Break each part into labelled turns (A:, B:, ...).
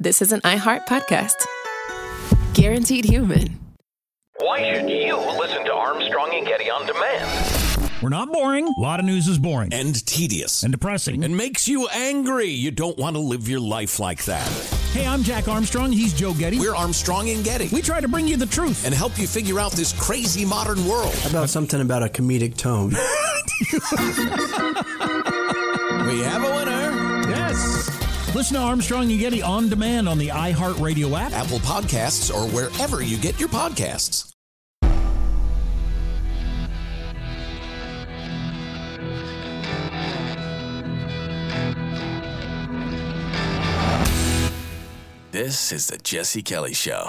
A: this is an iHeart podcast. Guaranteed human.
B: Why should you listen to Armstrong and Getty on demand?
C: We're not boring. A lot of news is boring.
D: And tedious.
C: And depressing.
D: And makes you angry. You don't want to live your life like that.
C: Hey, I'm Jack Armstrong. He's Joe Getty.
D: We're Armstrong and Getty.
C: We try to bring you the truth.
D: And help you figure out this crazy modern world.
E: How about something about a comedic tone?
D: We have a winner.
C: Yes. Listen to Armstrong and Getty on demand on the iHeartRadio app,
D: Apple Podcasts, or wherever you get your podcasts. This is the Jesse Kelly Show.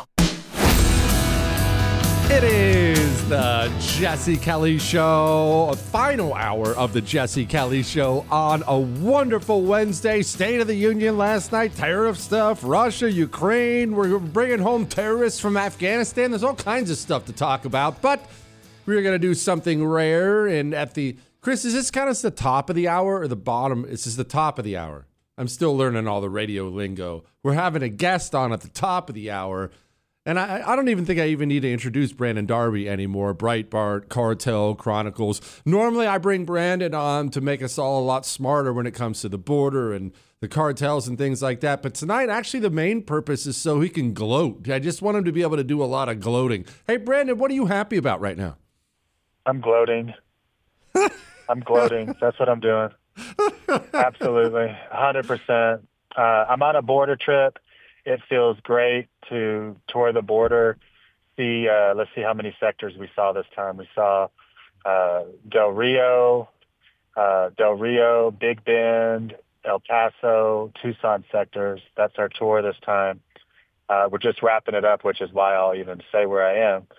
F: It is the Jesse Kelly Show, a final hour of the Jesse Kelly Show on a wonderful Wednesday. State of the Union last night, tariff stuff, Russia, Ukraine. We're bringing home terrorists from Afghanistan. There's all kinds of stuff to talk about, but we're going to do something rare. And Chris, is this kind of the top of the hour or the bottom? This is the top of the hour. I'm still learning all the radio lingo. We're having a guest on at the top of the hour. And I don't even think I even need to introduce Brandon Darby anymore. Breitbart, Cartel, Chronicles. Normally I bring Brandon on to make us all a lot smarter when it comes to the border and the cartels and things like that. But tonight, actually, the main purpose is so he can gloat. I just want him to be able to do a lot of gloating. Hey, Brandon, what are you happy about right now?
G: I'm gloating. I'm gloating. That's what I'm doing. Absolutely. 100%. I'm on a border trip. It feels great to tour the border. Let's see how many sectors we saw this time. We saw Del Rio, Big Bend, El Paso, Tucson sectors. That's our tour this time. We're just wrapping it up, which is why I'll even say where I am.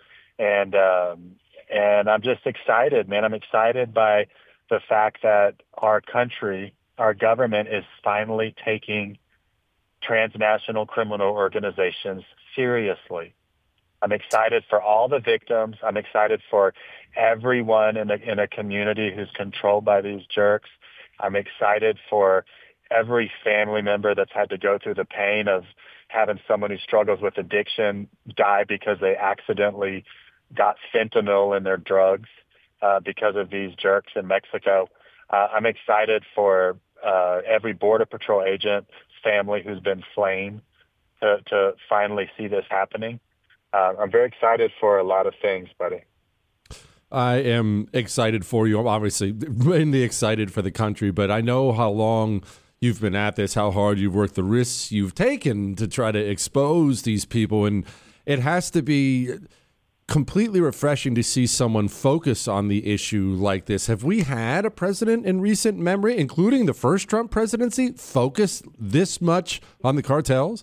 G: And I'm just excited, man. I'm excited by the fact that our country, our government is finally taking transnational criminal organizations seriously. I'm excited for all the victims. I'm excited for everyone in a community who's controlled by these jerks. I'm excited for every family member that's had to go through the pain of having someone who struggles with addiction die because they accidentally got fentanyl in their drugs because of these jerks in Mexico. I'm excited for every Border Patrol agent family who's been slain to finally see this happening. I'm very excited for a lot of things, buddy.
F: I am excited for you. I'm obviously mainly excited for the country, but I know how long you've been at this, how hard you've worked, the risks you've taken to try to expose these people, and it has to be completely refreshing to see someone focus on the issue like this. Have we had a president in recent memory, including the first Trump presidency, focus this much on the cartels?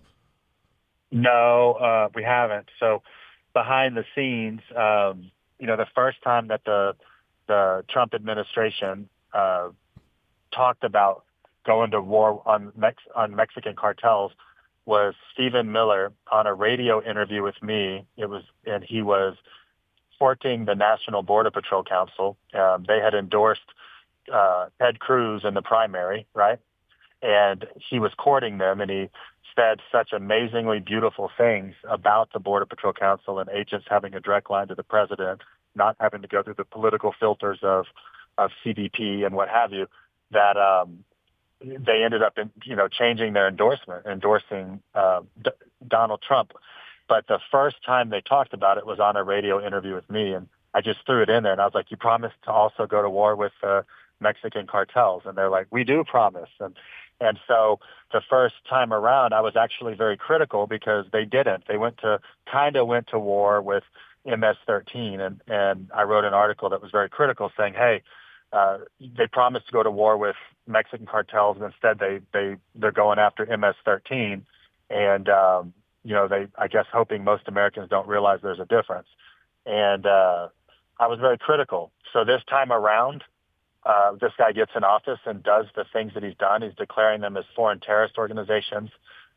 G: No, we haven't. So behind the scenes, the first time that the Trump administration talked about going to war on Mexican cartels was Stephen Miller on a radio interview with me. He was courting the National Border Patrol Council. They had endorsed Ted Cruz in the primary, right? And he was courting them, and he said such amazingly beautiful things about the Border Patrol Council and agents having a direct line to the president, not having to go through the political filters of CBP and what have you, that they ended up changing their endorsing Donald Trump. But the first time they talked about it was on a radio interview with me, and I just threw it in there, and I was like, you promised to also go to war with Mexican cartels? And they're like, we do promise. And so the first time around, I was actually very critical because they didn't. They went to war with MS-13, and I wrote an article that was very critical saying, hey, they promised to go to war with Mexican cartels, and instead they're going after MS-13, and I guess hoping most Americans don't realize there's a difference. And I was very critical. So this time around, this guy gets in office and does the things that he's done. He's declaring them as foreign terrorist organizations.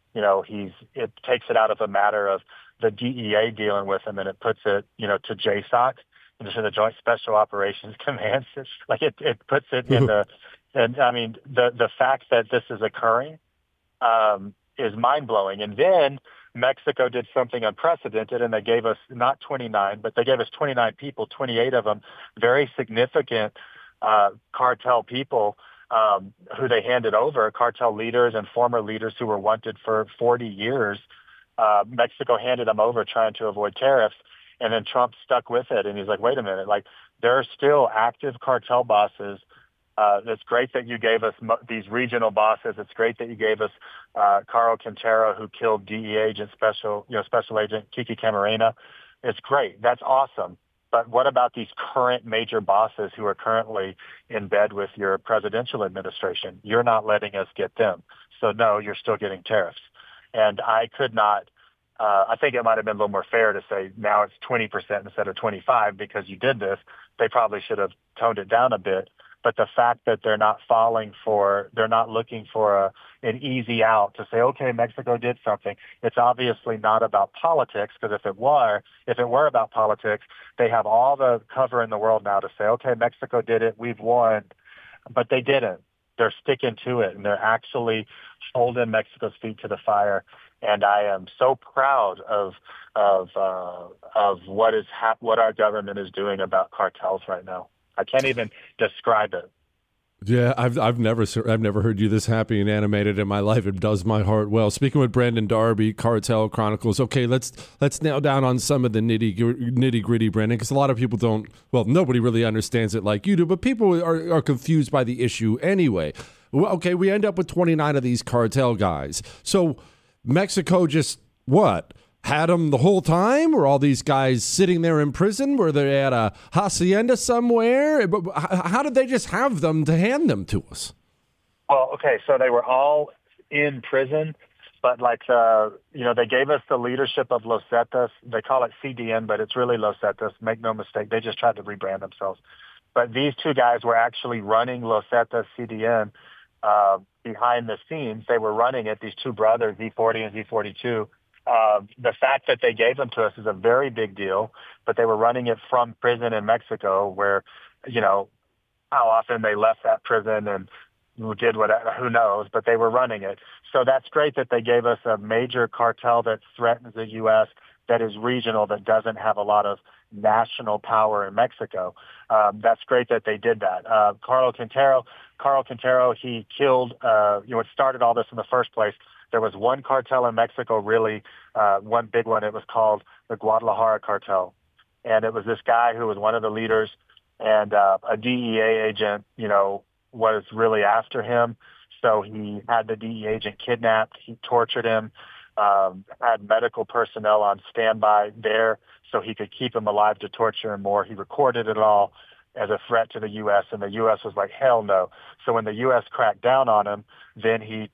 G: It takes it out of a matter of the DEA dealing with him, and it puts it, to JSOC, into the Joint Special Operations Command. Like it puts it in the fact that this is occurring is mind-blowing. And then Mexico did something unprecedented, and they gave us not 29, but they gave us 29 people, 28 of them, very significant cartel people who they handed over, cartel leaders and former leaders who were wanted for 40 years. Mexico handed them over trying to avoid tariffs, and then Trump stuck with it. And he's like, wait a minute, like there are still active cartel bosses. It's great that you gave us these regional bosses. It's great that you gave us Carl Quintero, who killed DEA agent special agent Kiki Camarena. It's great. That's awesome. But what about these current major bosses who are currently in bed with your presidential administration? You're not letting us get them. So no, you're still getting tariffs. And I could not, I think it might have been a little more fair to say now it's 20% instead of 25 because you did this. They probably should have toned it down a bit. But the fact that they're not they're not looking for an easy out to say, okay, Mexico did something. It's obviously not about politics, because if it were about politics, they have all the cover in the world now to say, okay, Mexico did it, we've won. But they didn't. They're sticking to it, and they're actually holding Mexico's feet to the fire. And I am so proud of what our government is doing about cartels right now. I can't even describe it.
F: Yeah, I've never heard you this happy and animated in my life. It does my heart well. Speaking with Brandon Darby, Cartel Chronicles. Okay, let's nail down on some of the nitty gritty, Brandon, because a lot of people nobody really understands it like you do, but people are confused by the issue anyway. Well, okay, we end up with 29 of these cartel guys. So Mexico just had them the whole time? Were all these guys sitting there in prison? Were they at a hacienda somewhere? How did they just have them to hand them to us?
G: Well, okay, so they were all in prison, but they gave us the leadership of Los Zetas. They call it CDN, but it's really Los Zetas. Make no mistake, they just tried to rebrand themselves. But these two guys were actually running Los Zetas CDN behind the scenes. They were running it, these two brothers, Z40 and Z42. The fact that they gave them to us is a very big deal, but they were running it from prison in Mexico where, how often they left that prison and did whatever, who knows, but they were running it. So that's great that they gave us a major cartel that threatens the U.S., that is regional, that doesn't have a lot of national power in Mexico. That's great that they did that. Carl Quintero, he killed, what started all this in the first place. There was one cartel in Mexico, really, one big one. It was called the Guadalajara cartel. And it was this guy who was one of the leaders, and a DEA agent, was really after him. So he had the DEA agent kidnapped. He tortured him, had medical personnel on standby there so he could keep him alive to torture him more. He recorded it all as a threat to the U.S., and the U.S. was like, hell no. So when the U.S. cracked down on him, then he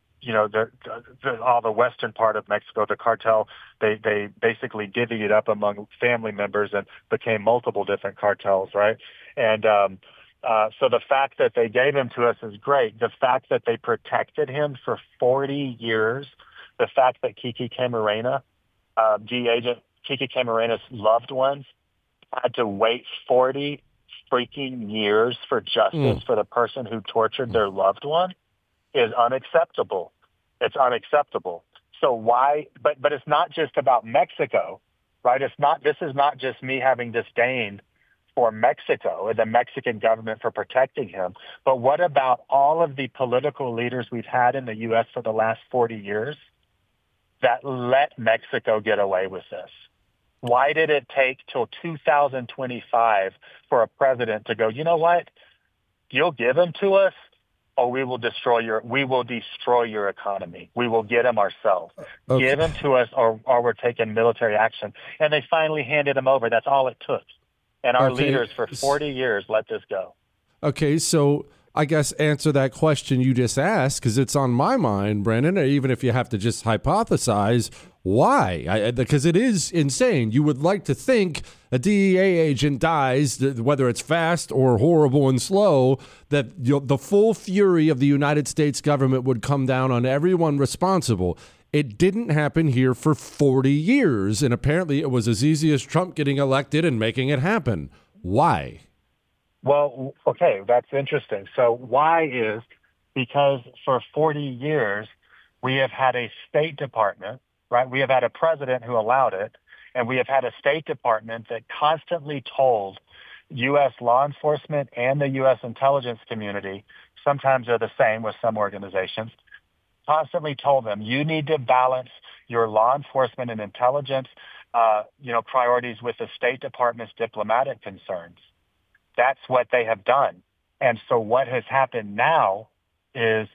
G: all the western part of Mexico, the cartel, they basically divvied it up among family members and became multiple different cartels, right? And so the fact that they gave him to us is great. The fact that they protected him for 40 years, the fact that Kiki Camarena, DEA agent Kiki Camarena's loved ones, had to wait 40 freaking years for justice for the person who tortured their loved one is unacceptable. It's unacceptable. So why, but it's not just about Mexico, right? This is not just me having disdain for Mexico or the Mexican government for protecting him, but what about all of the political leaders we've had in the U.S. for the last 40 years that let Mexico get away with this? Why did it take till 2025 for a president to go, you know what, you'll give him to us, or we will destroy your economy. We will get him ourselves. Okay. Give him to us, or we're taking military action. And they finally handed him over. That's all it took. And our leaders for 40 years let this go. Okay,
F: so I guess answer that question you just asked, because it's on my mind, Brandon, or even if you have to just hypothesize, why? Because it is insane. You would like to think a DEA agent dies, whether it's fast or horrible and slow, that the full fury of the United States government would come down on everyone responsible. It didn't happen here for 40 years, and apparently it was as easy as Trump getting elected and making it happen. Why?
G: Well, okay, that's interesting. So why is because for 40 years, We have had a State Department, right? We have had a president who allowed it, and we have had a State Department that constantly told U.S. law enforcement and the U.S. intelligence community, sometimes they're the same with some organizations, constantly told them, you need to balance your law enforcement and intelligence priorities with the State Department's diplomatic concerns. That's what they have done. And so what has happened now is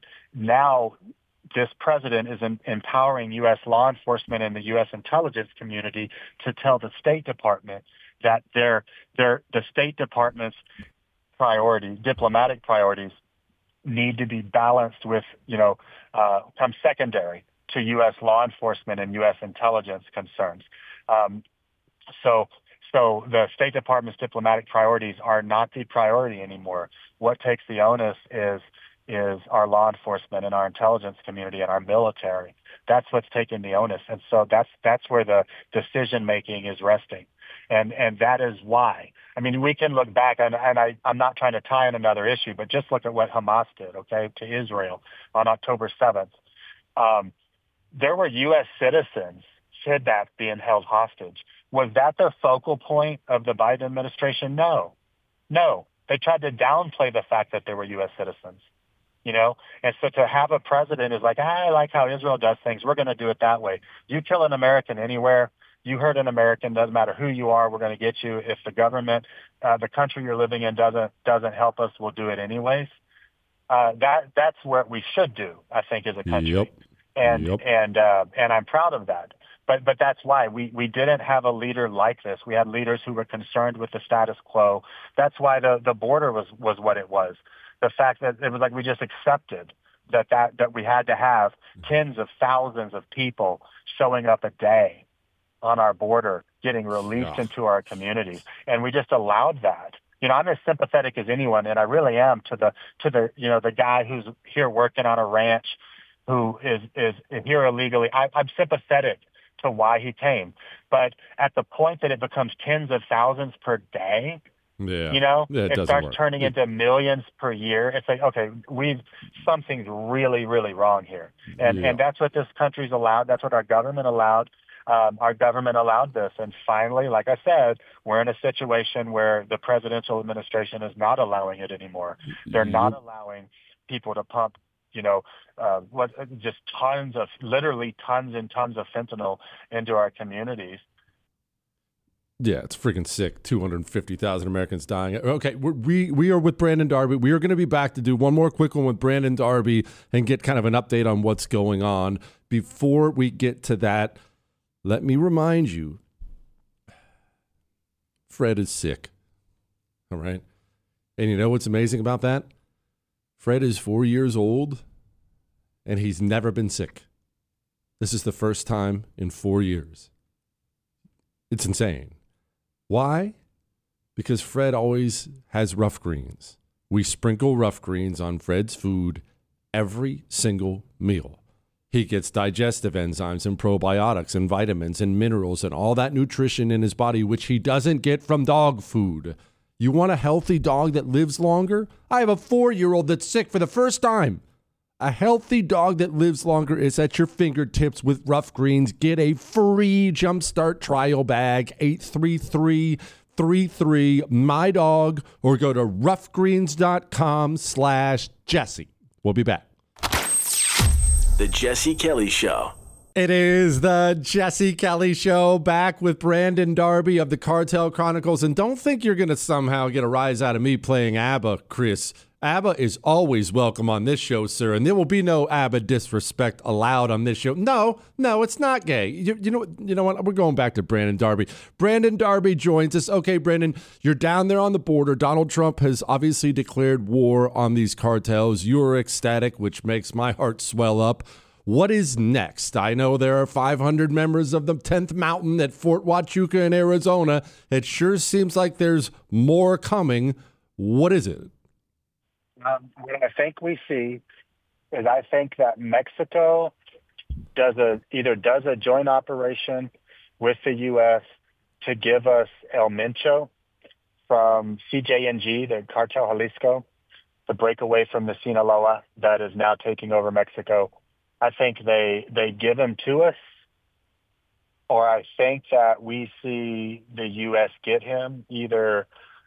G: this president is empowering U.S. law enforcement and the U.S. intelligence community to tell the State Department that the State Department's priorities, diplomatic priorities, need to be balanced with, come secondary to U.S. law enforcement and U.S. intelligence concerns. So the State Department's diplomatic priorities are not the priority anymore. What takes the onus is our law enforcement and our intelligence community and our military. That's what's taking the onus. And so that's where the decision making is resting. And that is why. I mean, we can look back, and I'm not trying to tie in another issue, but just look at what Hamas did, okay, to Israel on October 7th. There were U.S. citizens kidnapped, being held hostage. Was that the focal point of the Biden administration? No. They tried to downplay the fact that they were U.S. citizens, And so to have a president who's like, I like how Israel does things, we're going to do it that way. You kill an American anywhere, you hurt an American, doesn't matter who you are, we're going to get you. If the government, the country you're living in doesn't help us, we'll do it anyways. That's what we should do, I think, as a country.
F: Yep.
G: And I'm proud of that. But that's why we didn't have a leader like this. We had leaders who were concerned with the status quo. That's why the border was what it was. The fact that it was like we just accepted that we had to have tens of thousands of people showing up a day on our border, getting released into our communities, and we just allowed that. I'm as sympathetic as anyone, and I really am to the the guy who's here working on a ranch, who is here illegally. I'm sympathetic to why he came, but at the point that it becomes tens of thousands per day, it starts turning into millions per year. It's like, okay, something's really, really wrong here, and that's what this country's allowed. That's what our government allowed. Our government allowed this, and finally, like I said, we're in a situation where the presidential administration is not allowing it anymore. They're not allowing people to pump, just literally tons and tons of fentanyl into our communities.
F: Yeah, it's freaking sick. 250,000 Americans dying. Okay, we are with Brandon Darby. We are going to be back to do one more quick one with Brandon Darby and get kind of an update on what's going on. Before we get to that, let me remind you, Fred is sick. All right? And you know what's amazing about that? Fred is 4 years old, and he's never been sick. This is the first time in 4 years. It's insane. Why? Because Fred always has rough greens. We sprinkle rough greens on Fred's food every single meal. He gets digestive enzymes and probiotics and vitamins and minerals and all that nutrition in his body, which he doesn't get from dog food. You want a healthy dog that lives longer? I have a 4-year-old that's sick for the first time. A healthy dog that lives longer is at your fingertips with Rough Greens. Get a free Jumpstart trial bag, 833-33 my dog, or go to roughgreens.com/Jesse. We'll be back.
H: The Jesse Kelly Show.
F: It is the Jesse Kelly Show, back with Brandon Darby of the Cartel Chronicles. And don't think you're going to somehow get a rise out of me playing ABBA, Chris. ABBA is always welcome on this show, sir, and there will be no ABBA disrespect allowed on this show. No, it's not gay. You know what? We're going back to Brandon Darby. Brandon Darby joins us. Okay, Brandon, you're down there on the border. Donald Trump has obviously declared war on these cartels. You're ecstatic, which makes my heart swell up. What is next? I know there are 500 members of the 10th Mountain at Fort Huachuca in Arizona. It sure seems like there's more coming. What is it?
G: What I think we see is I think that Mexico either does a joint operation with the U.S. to give us El Mencho from CJNG, the Cartel Jalisco, to break away from the Sinaloa that is now taking over Mexico. I think they give him to us, or I think that we see the U.S. get him either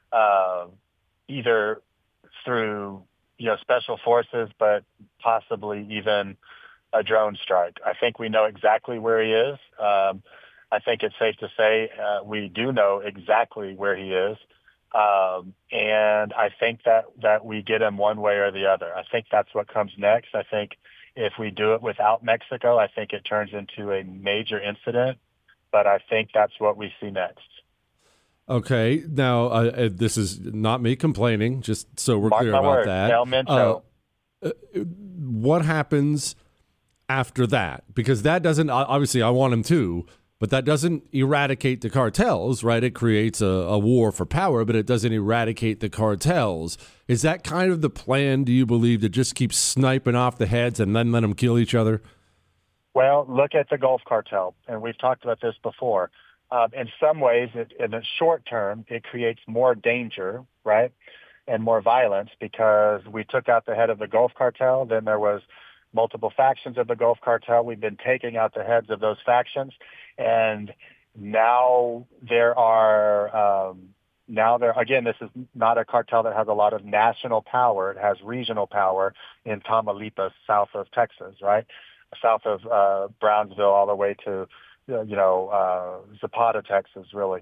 G: through special forces, but possibly even a drone strike. I think we know exactly where he is. I think it's safe to say we do know exactly where he is. And I think that we get him one way or the other. I think that's what comes next. I think if we do it without Mexico, I think it turns into a major incident. But I think that's what we see next.
F: Okay. Now, this is not me complaining, just so we're
G: Mark
F: clear
G: my
F: about
G: word,
F: that.
G: El Mincho.
F: What happens after that? Because that doesn't, obviously I want him to, but that doesn't eradicate the cartels, right? It creates a war for power, but it doesn't eradicate the cartels. Is that kind of the plan, do you believe, to just keep sniping off the heads and then let them kill each other?
G: Well, look at the Gulf Cartel, and we've talked about this before. In some ways, in the short term, it creates more danger, right, and more violence because we took out the head of the Gulf Cartel. Then there was multiple factions of the Gulf Cartel. We've been taking out the heads of those factions. And now there are, again, this is not a cartel that has a lot of national power. It has regional power in Tamaulipas, south of Texas, right? South of Brownsville all the way to, Zapata, Texas, really.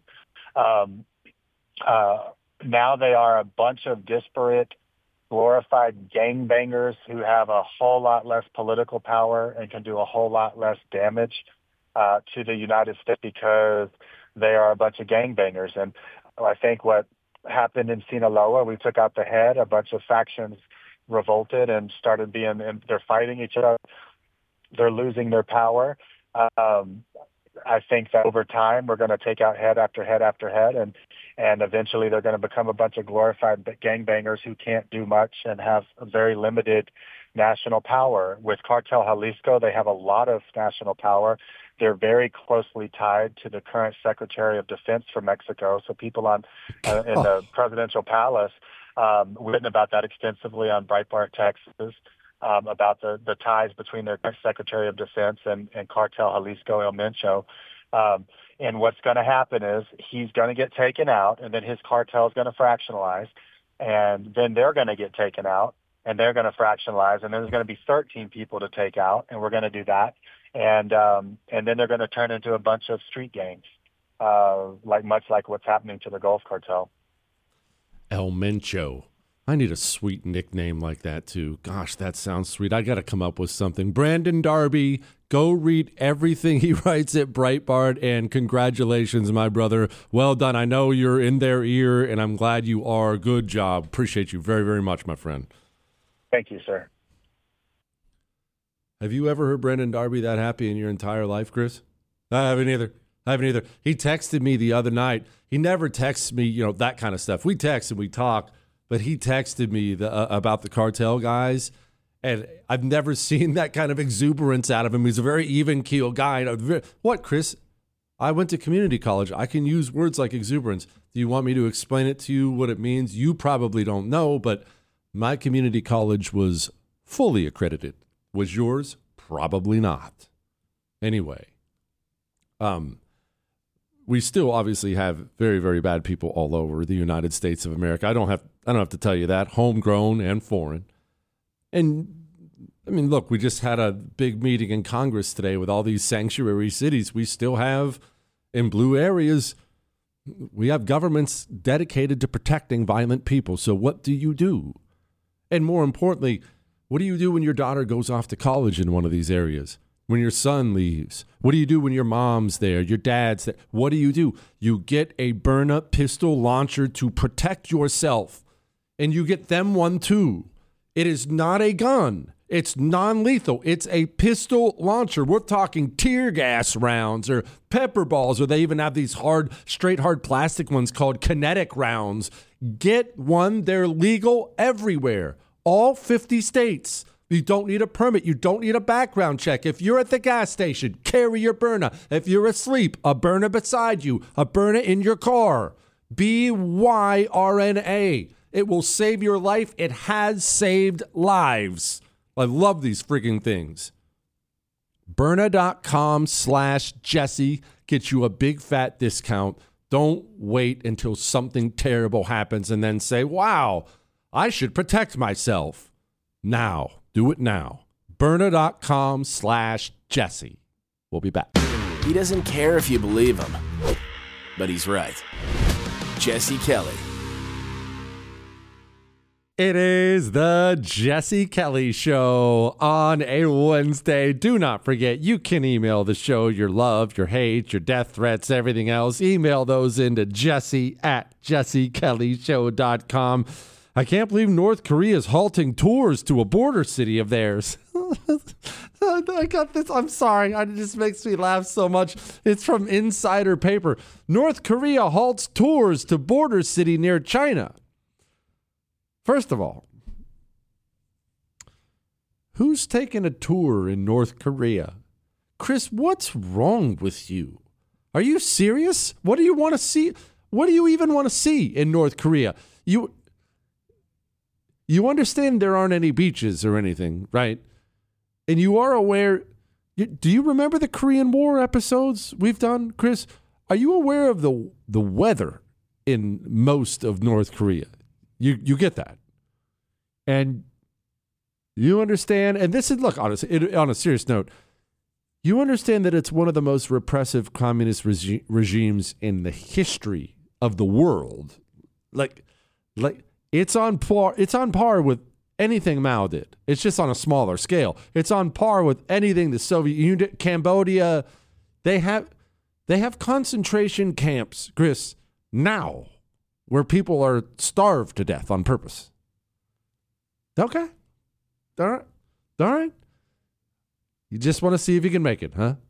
G: Now they are a bunch of disparate, glorified gangbangers who have a whole lot less political power and can do a whole lot less damage to the United States because they are a bunch of gangbangers. And I think what happened in Sinaloa, we took out the head, a bunch of factions revolted and started and they're fighting each other. They're losing their power. I think that over time we're going to take out head after head after head, and eventually they're going to become a bunch of glorified gangbangers who can't do much and have a very limited national power. With Cartel Jalisco, they have a lot of national power. They're very closely tied to the current Secretary of Defense for Mexico. So people in the presidential palace written about that extensively on Breitbart, Texas. About the ties between their Secretary of Defense and Cartel Jalisco, El Mincho. And what's going to happen is he's going to get taken out, and then his cartel is going to fractionalize, and then they're going to get taken out, and they're going to fractionalize, and then there's going to be 13 people to take out, and we're going to do that. And then they're going to turn into a bunch of street gangs, much like what's happening to the Gulf Cartel.
F: El Mincho. I need a sweet nickname like that, too. Gosh, that sounds sweet. I got to come up with something. Brandon Darby, go read everything he writes at Breitbart, and congratulations, my brother. Well done. I know you're in their ear, and I'm glad you are. Good job. Appreciate you very, very much, my friend.
G: Thank you, sir.
F: Have you ever heard Brandon Darby that happy in your entire life, Chris? I haven't either. He texted me the other night. He never texts me, that kind of stuff. We text and we talk. But he texted me about the cartel guys, and I've never seen that kind of exuberance out of him. He's a very even-keeled guy. What, Chris? I went to community college. I can use words like exuberance. Do you want me to explain it to you, what it means? You probably don't know, but my community college was fully accredited. Was yours? Probably not. Anyway, we still obviously have very, very bad people all over the United States of America. I don't have to tell you that, homegrown and foreign. And I mean, look, we just had a big meeting in Congress today with all these sanctuary cities. We still have, in blue areas, we have governments dedicated to protecting violent people. So what do you do? And more importantly, what do you do when your daughter goes off to college in one of these areas? When your son leaves? What do you do when your mom's there, your dad's there? What do? You get a burn-up pistol launcher to protect yourself, and you get them one too. It is not a gun. It's non-lethal. It's a pistol launcher. We're talking tear gas rounds or pepper balls, or they even have these hard plastic ones called kinetic rounds. Get one. They're legal everywhere. All 50 states. You don't need a permit. You don't need a background check. If you're at the gas station, carry your burner. If you're asleep, a burner beside you, a burner in your car. BYRNA. It will save your life. It has saved lives. I love these freaking things. Byrna.com/Jesse gets you a big fat discount. Don't wait until something terrible happens and then say, wow, I should protect myself. Now. Do it now. Byrna.com/Jesse. We'll be back.
H: He doesn't care if you believe him, but he's right. Jesse Kelly.
F: It is the Jesse Kelly Show on a Wednesday. Do not forget, you can email the show your love, your hate, your death threats, everything else. Email those into jesse@jessekellyshow.com. I can't believe North Korea is halting tours to a border city of theirs. I got this. I'm sorry. It just makes me laugh so much. It's from Insider Paper. North Korea halts tours to border city near China. First of all, who's taking a tour in North Korea? Chris, what's wrong with you? Are you serious? What do you want to see? What do you even want to see in North Korea? You understand there aren't any beaches or anything, right? And you are aware. Do you remember the Korean War episodes we've done, Chris? Are you aware of the weather in most of North Korea? You get that. And you understand, and this is, look, honestly, on a serious note, you understand that it's one of the most repressive communist regimes in the history of the world. Like it's on par with anything Mao did. It's just on a smaller scale. It's on par with anything the Soviet Union, Cambodia. They have concentration camps, Chris, now, where people are starved to death on purpose. Okay. All right. You just want to see if you can make it, huh?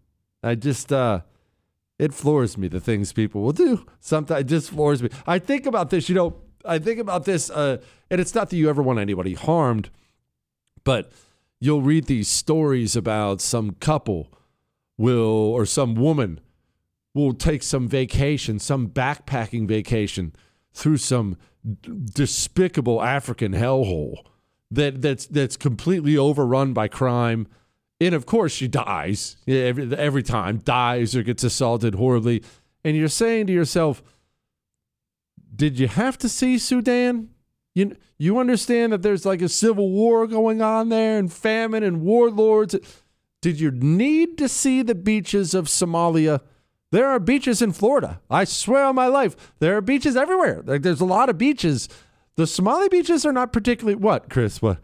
F: It floors me, the things people will do. Sometimes it just floors me. I think about this, and it's not that you ever want anybody harmed, but you'll read these stories about some couple or some woman will take some vacation, some backpacking vacation through some despicable African hellhole that's completely overrun by crime. And of course she dies every time, dies or gets assaulted horribly. And you're saying to yourself, did you have to see Sudan? You understand that there's like a civil war going on there and famine and warlords. Did you need to see the beaches of Somalia? There are beaches in Florida. I swear on my life, there are beaches everywhere. Like, there's a lot of beaches. The Somali beaches are not particularly what, Chris? What?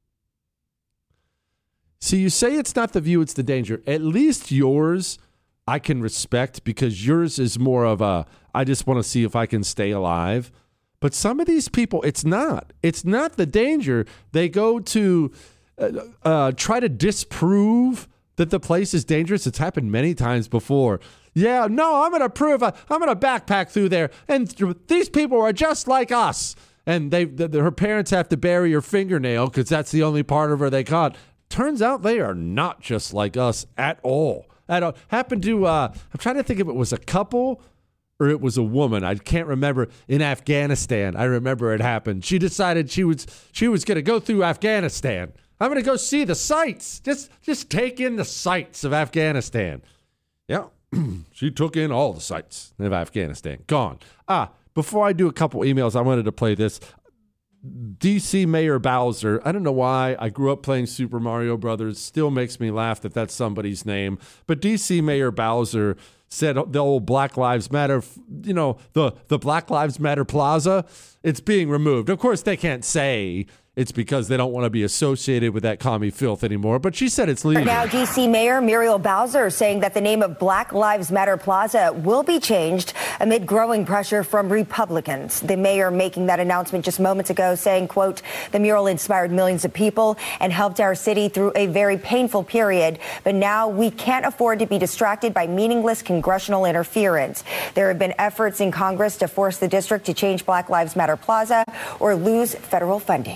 F: See, you say it's not the view, it's the danger. At least yours I can respect, because yours is more of a, I just want to see if I can stay alive. But some of these people, it's not. It's not the danger. They go to try to disprove that the place is dangerous. It's happened many times before. Yeah, no, I'm going to prove, I'm going to backpack through there, and these people are just like us. And her parents have to bury her fingernail because that's the only part of her they caught. Turns out they are not just like us at all. Happened to, I'm trying to think if it was a couple or it was a woman. I can't remember. In Afghanistan, I remember it happened. She decided she was going to go through Afghanistan. I'm going to go see the sights. Just take in the sights of Afghanistan. Yeah, she took in all the sights of Afghanistan. Gone. Before I do a couple emails, I wanted to play this. DC Mayor Bowser, I don't know why, I grew up playing Super Mario Brothers, still makes me laugh that that's somebody's name, but DC Mayor Bowser said the old Black Lives Matter, the Black Lives Matter Plaza, it's being removed. Of course, they can't say it's because they don't want to be associated with that commie filth anymore, but she said it's legal.
I: Now, D.C. Mayor Muriel Bowser saying that the name of Black Lives Matter Plaza will be changed amid growing pressure from Republicans. The mayor making that announcement just moments ago, saying, quote, the mural inspired millions of people and helped our city through a very painful period. But now we can't afford to be distracted by meaningless congressional interference. There have been efforts in Congress to force the district to change Black Lives Matter Plaza or lose federal funding.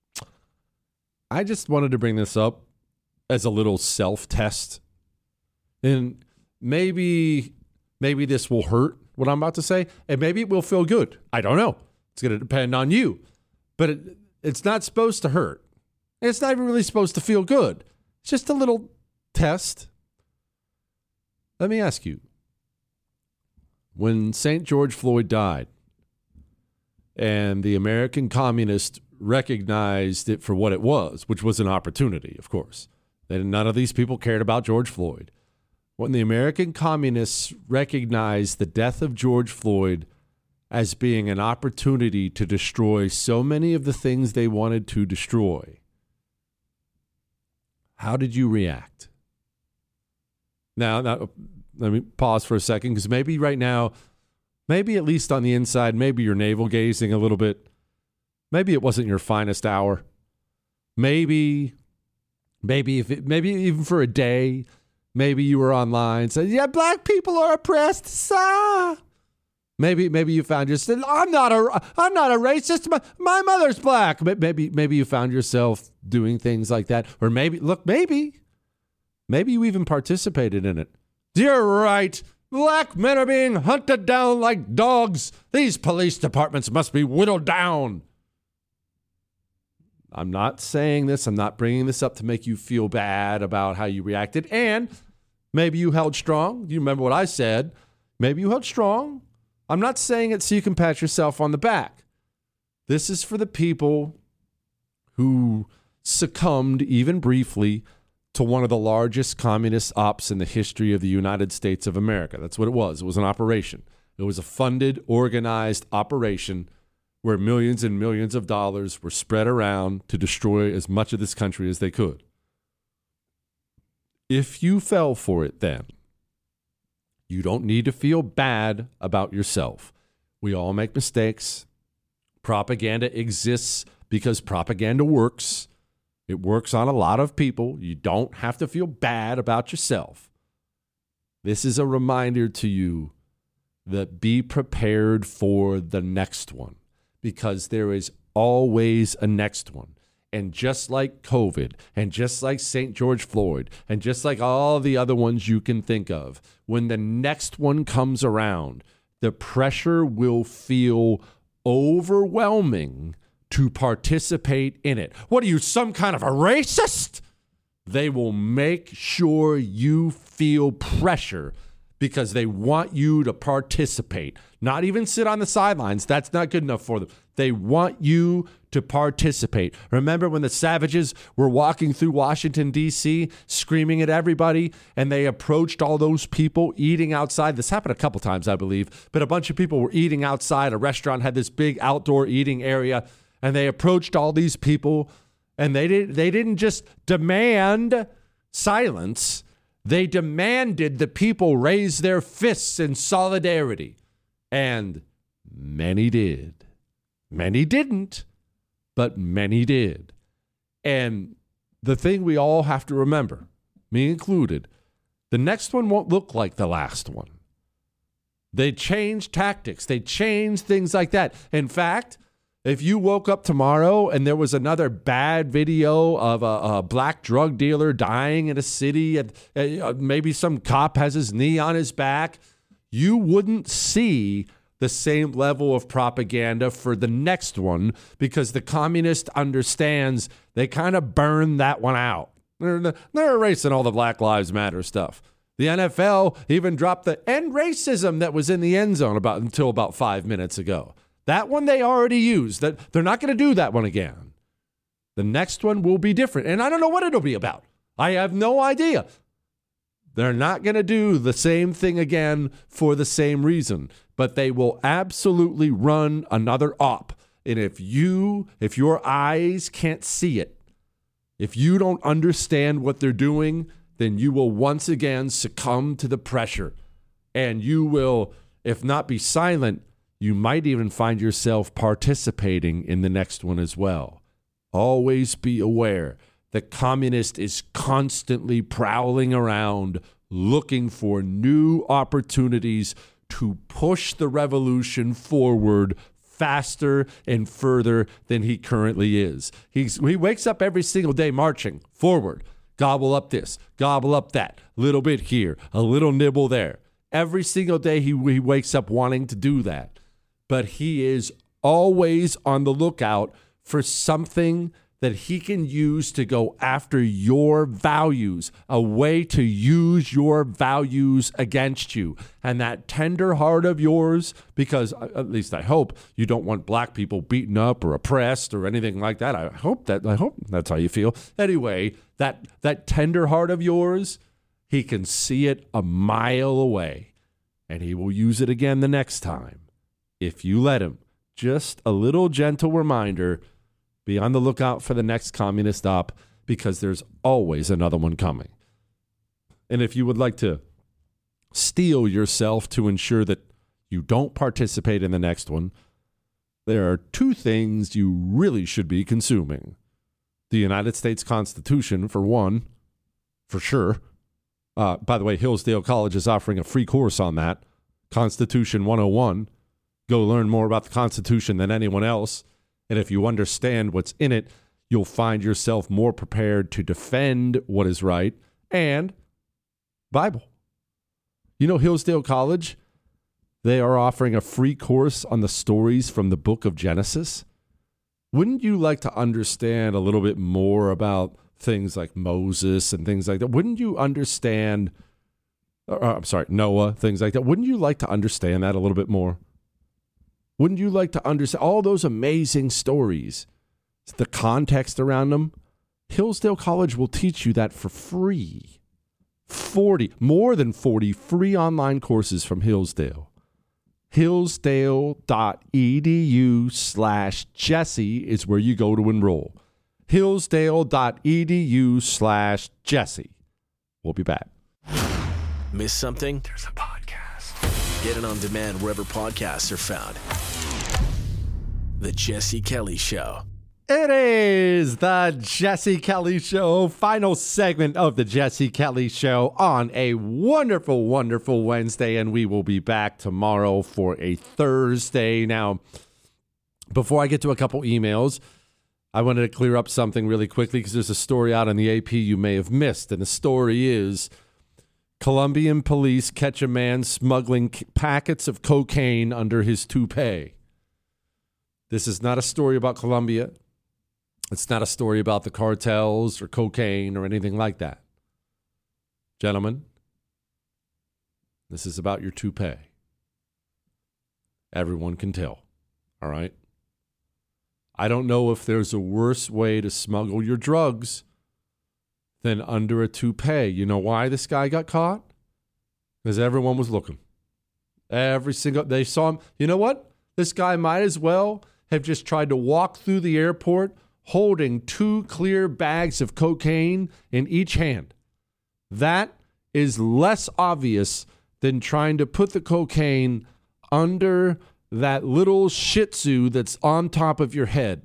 F: I just wanted to bring this up as a little self-test. And maybe this will hurt, what I'm about to say, and maybe it will feel good. I don't know. It's going to depend on you. But it's not supposed to hurt. It's not even really supposed to feel good. It's just a little test. Let me ask you, when St. George Floyd died and the American communists recognized it for what it was, which was an opportunity, of course. None of these people cared about George Floyd. When the American communists recognized the death of George Floyd as being an opportunity to destroy so many of the things they wanted to destroy, how did you react? Now, let me pause for a second, because maybe right now, maybe at least on the inside, maybe you're navel-gazing a little bit. Maybe it wasn't your finest hour. Maybe even for a day, maybe you were online saying, "Yeah, black people are oppressed." Maybe you found yourself, I'm not a racist. My mother's black. Maybe you found yourself doing things like that, or maybe you even participated in it. You're right. Black men are being hunted down like dogs. These police departments must be whittled down. I'm not saying this. I'm not bringing this up to make you feel bad about how you reacted. And maybe you held strong. You remember what I said. Maybe you held strong. I'm not saying it so you can pat yourself on the back. This is for the people who succumbed, even briefly, to one of the largest communist ops in the history of the United States of America. That's what it was. It was an operation. It was a funded, organized operation where millions and millions of dollars were spread around to destroy as much of this country as they could. If you fell for it then, you don't need to feel bad about yourself. We all make mistakes. Propaganda exists because propaganda works. It works on a lot of people. You don't have to feel bad about yourself. This is a reminder to you that be prepared for the next one, because there is always a next one. And just like COVID, and just like St. George Floyd, and just like all the other ones you can think of, when the next one comes around, the pressure will feel overwhelming to participate in it. What are you, some kind of a racist? They will make sure you feel pressure because they want you to participate. Not even sit on the sidelines. That's not good enough for them. They want you to participate. Remember when the savages were walking through Washington, D.C., screaming at everybody, and they approached all those people eating outside? This happened a couple times, I believe, but a bunch of people were eating outside. A restaurant had this big outdoor eating area, and they approached all these people, and they didn't just demand silence. They demanded the people raise their fists in solidarity. And many did. Many didn't, but many did. And the thing we all have to remember, me included, the next one won't look like the last one. They change tactics. They change things like that. In fact, if you woke up tomorrow and there was another bad video of a black drug dealer dying in a city, and maybe some cop has his knee on his back, you wouldn't see the same level of propaganda for the next one, because the communist understands they kind of burn that one out. They're erasing all the Black Lives Matter stuff. The NFL even dropped the end racism that was in the end zone until about 5 minutes ago. That one they already used. That they're not going to do that one again. The next one will be different. And I don't know what it'll be about. I have no idea. They're not going to do the same thing again for the same reason, but they will absolutely run another op. And if your eyes can't see it, if you don't understand what they're doing, then you will once again succumb to the pressure. And you will, if not be silent, you might even find yourself participating in the next one as well. Always be aware. The communist is constantly prowling around looking for new opportunities to push the revolution forward faster and further than he currently is. He wakes up every single day marching forward. Gobble up this, gobble up that, little bit here, a little nibble there. Every single day he wakes up wanting to do that. But he is always on the lookout for something that he can use to go after your values, a way to use your values against you. And that tender heart of yours, because at least I hope you don't want black people beaten up or oppressed or anything like that. I hope that's how you feel. Anyway, that tender heart of yours, he can see it a mile away, and he will use it again the next time if you let him. Just a little gentle reminder, be on the lookout for the next communist op, because there's always another one coming. And if you would like to steel yourself to ensure that you don't participate in the next one, there are two things you really should be consuming. The United States Constitution, for one, for sure. By the way, Hillsdale College is offering a free course on that, Constitution 101. Go learn more about the Constitution than anyone else. And if you understand what's in it, you'll find yourself more prepared to defend what is right. And Bible. You know, Hillsdale College, they are offering a free course on the stories from the book of Genesis. Wouldn't you like to understand a little bit more about things like Moses and things like that? Wouldn't you understand, Noah, things like that? Wouldn't you like to understand that a little bit more? Wouldn't you like to understand all those amazing stories, the context around them? Hillsdale College will teach you that for free. More than 40 free online courses from Hillsdale. Hillsdale.edu/Jesse is where you go to enroll. Hillsdale.edu/Jesse. We'll be back.
H: Miss something? There's a podcast. Get it on demand wherever podcasts are found. The Jesse Kelly Show.
F: It is the Jesse Kelly Show, final segment of the Jesse Kelly Show on a wonderful, wonderful Wednesday, and we will be back tomorrow for a Thursday. Now, before I get to a couple emails, I wanted to clear up something really quickly because there's a story out on the AP you may have missed, and the story is Colombian police catch a man smuggling packets of cocaine under his toupee. This is not a story about Colombia. It's not a story about the cartels or cocaine or anything like that. Gentlemen, this is about your toupee. Everyone can tell, all right? I don't know if there's a worse way to smuggle your drugs than under a toupee. You know why this guy got caught? Because everyone was looking. They saw him. You know what? This guy might as well have just tried to walk through the airport holding 2 clear bags of cocaine in each hand. That is less obvious than trying to put the cocaine under that little Shih Tzu that's on top of your head.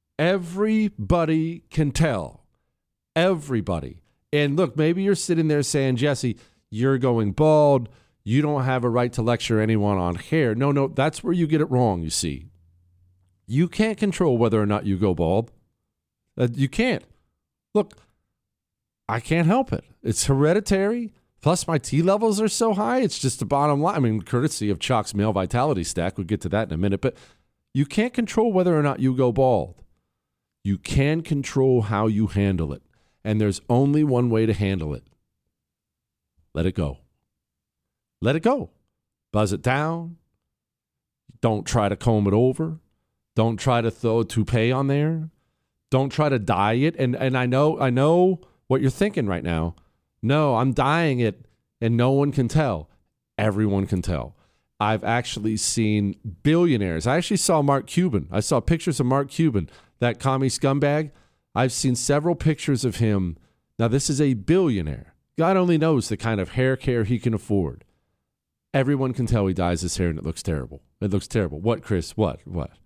F: Everybody can tell. Everybody. And look, maybe you're sitting there saying, Jesse, you're going bald. You don't have a right to lecture anyone on hair. No, that's where you get it wrong, you see. You can't control whether or not you go bald. You can't. Look, I can't help it. It's hereditary. Plus, my T levels are so high. It's just the bottom line. I mean, courtesy of Chalk's Male Vitality Stack. We'll get to that in a minute. But you can't control whether or not you go bald. You can control how you handle it. And there's only one way to handle it. Let it go. Let it go. Buzz it down. Don't try to comb it over. Don't try to throw a toupee on there. Don't try to dye it. And I know what you're thinking right now. No, I'm dyeing it and no one can tell. Everyone can tell. I've actually seen billionaires. I actually saw Mark Cuban. I saw pictures of Mark Cuban, that commie scumbag. I've seen several pictures of him. Now, this is a billionaire. God only knows the kind of hair care he can afford. Everyone can tell he dyes his hair and it looks terrible. It looks terrible. What, Chris? What?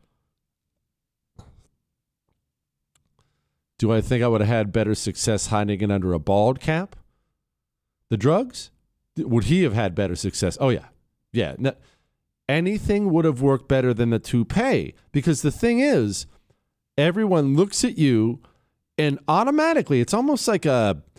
F: Do I think I would have had better success hiding it under a bald cap? The drugs? Would he have had better success? Oh, yeah. Yeah. No, anything would have worked better than the toupee. Because the thing is, everyone looks at you and automatically, it's almost like a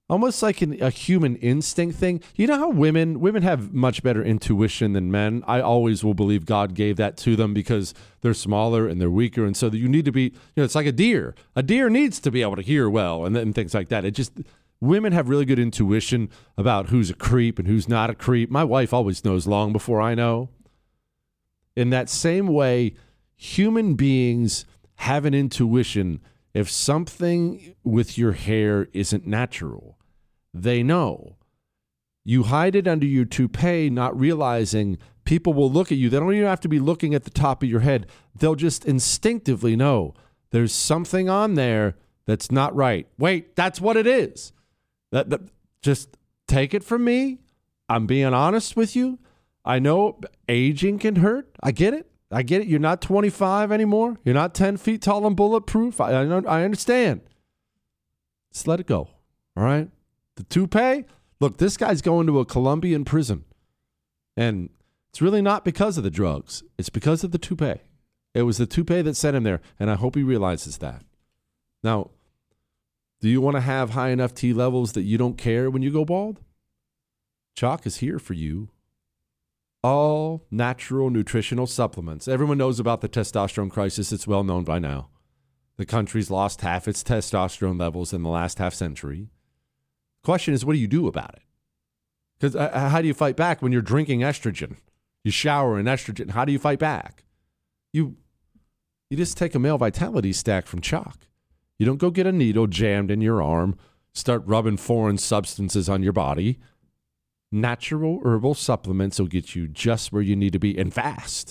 F: almost like a human instinct thing. You know how women have much better intuition than men? I always will believe God gave that to them because they're smaller and they're weaker. And so you need to be, it's like a deer. A deer needs to be able to hear well and things like that. Women have really good intuition about who's a creep and who's not a creep. My wife always knows long before I know. In that same way, human beings have an intuition. If something with your hair isn't natural, they know. You hide it under your toupee, not realizing people will look at you. They don't even have to be looking at the top of your head. They'll just instinctively know there's something on there that's not right. Wait, that's what it is. Just take it from me. I'm being honest with you. I know aging can hurt. I get it. You're not 25 anymore. You're not 10 feet tall and bulletproof. I understand. Just let it go. All right? The toupee, look, this guy's going to a Colombian prison. And it's really not because of the drugs. It's because of the toupee. It was the toupee that sent him there, and I hope he realizes that. Now, do you want to have high enough T levels that you don't care when you go bald? Choq is here for you. All natural nutritional supplements. Everyone knows about the testosterone crisis. It's well known by now. The country's lost half its testosterone levels in the last half century. The question is, what do you do about it? Because how do you fight back when you're drinking estrogen? You shower in estrogen. How do you fight back? You just take a male vitality stack from Choq. You don't go get a needle jammed in your arm, start rubbing foreign substances on your body. Natural herbal supplements will get you just where you need to be and fast.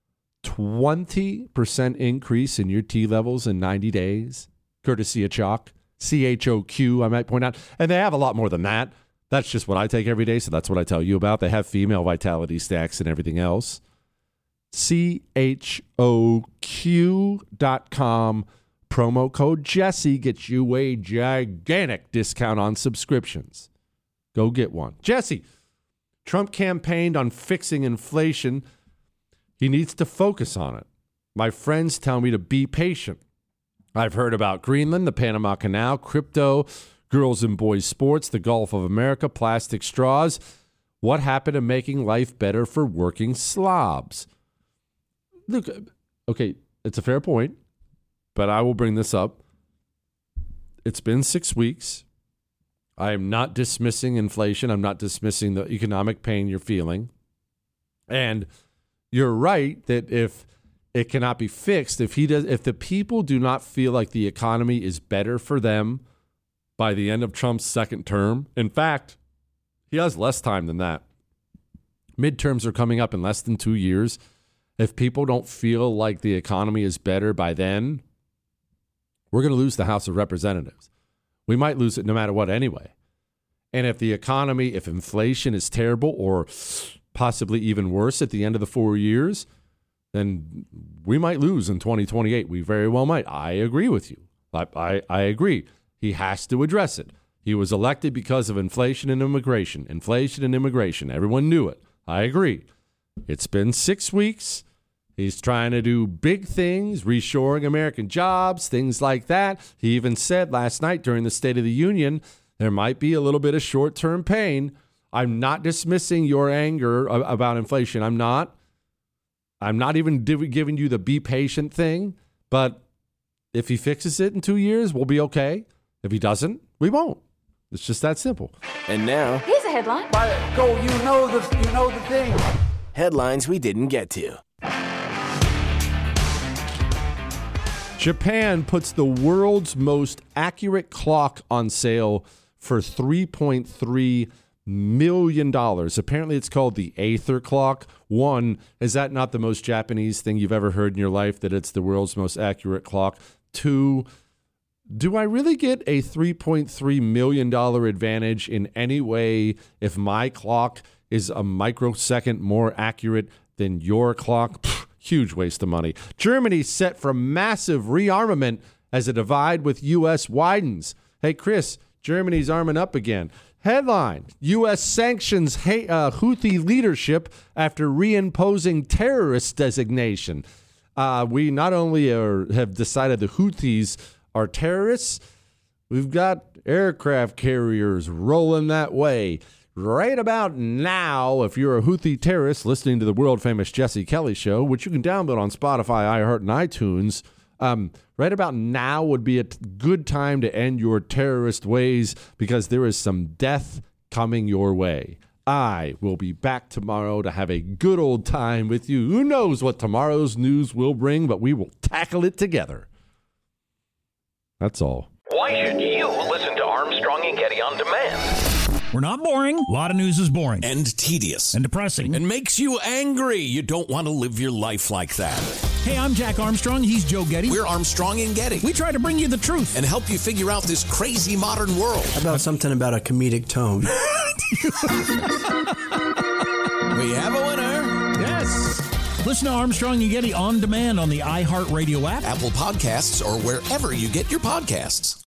F: 20% increase in your T levels in 90 days, courtesy of Choq. CHOQ, I might point out. And they have a lot more than that. That's just what I take every day, so that's what I tell you about. They have female vitality stacks and everything else. CHOQ.com. Promo code Jesse gets you a gigantic discount on subscriptions. Go get one. Jesse, Trump campaigned on fixing inflation. He needs to focus on it. My friends tell me to be patient. I've heard about Greenland, the Panama Canal, crypto, girls and boys sports, the Gulf of America, plastic straws. What happened to making life better for working slobs? Look, okay, it's a fair point, but I will bring this up. It's been 6 weeks. I am not dismissing inflation. I'm not dismissing the economic pain you're feeling. And you're right that if it cannot be fixed, if the people do not feel like the economy is better for them by the end of Trump's second term, in fact, he has less time than that. Midterms are coming up in less than 2 years. If people don't feel like the economy is better by then, we're going to lose the House of Representatives. We might lose it no matter what anyway. And if the economy, if inflation is terrible or possibly even worse at the end of the 4 years, then we might lose in 2028. We very well might. I agree with you. I agree. He has to address it. He was elected because of inflation and immigration. Inflation and immigration. Everyone knew it. I agree. It's been 6 weeks. He's trying to do big things, reshoring American jobs, things like that. He even said last night during the State of the Union, there might be a little bit of short-term pain. I'm not dismissing your anger about inflation. I'm not even giving you the be patient thing. But if he fixes it in 2 years, we'll be okay. If he doesn't, we won't. It's just that simple.
H: And now,
J: here's a headline.
K: Go, you know the thing.
H: Headlines we didn't get to.
F: Japan puts the world's most accurate clock on sale for $3.3 million. Apparently, it's called the Aether clock. One, is that not the most Japanese thing you've ever heard in your life, that it's the world's most accurate clock? Two, do I really get a $3.3 million advantage in any way if my clock is a microsecond more accurate than your clock? Huge waste of money. Germany set for massive rearmament as a divide with U.S. widens. Hey, Chris, Germany's arming up again. Headline, U.S. sanctions Houthi leadership after reimposing terrorist designation. We not only have decided the Houthis are terrorists, We've got aircraft carriers rolling that way. Right about now, if you're a Houthi terrorist listening to the world-famous Jesse Kelly Show, which you can download on Spotify, iHeart, and iTunes, right about now would be a good time to end your terrorist ways because there is some death coming your way. I will be back tomorrow to have a good old time with you. Who knows what tomorrow's news will bring, but we will tackle it together. That's all.
B: Why should you listen to Armstrong and Getty on demand?
C: We're not boring. A lot of news is boring.
D: And tedious.
C: And depressing.
D: And makes you angry. You don't want to live your life like that.
C: Hey, I'm Jack Armstrong. He's Joe Getty.
D: We're Armstrong and Getty.
C: We try to bring you the truth.
D: And help you figure out this crazy modern world.
E: How about something about a comedic tone?
D: We have a winner.
C: Yes. Listen to Armstrong and Getty on demand on the iHeart Radio app,
D: Apple Podcasts, or wherever you get your podcasts.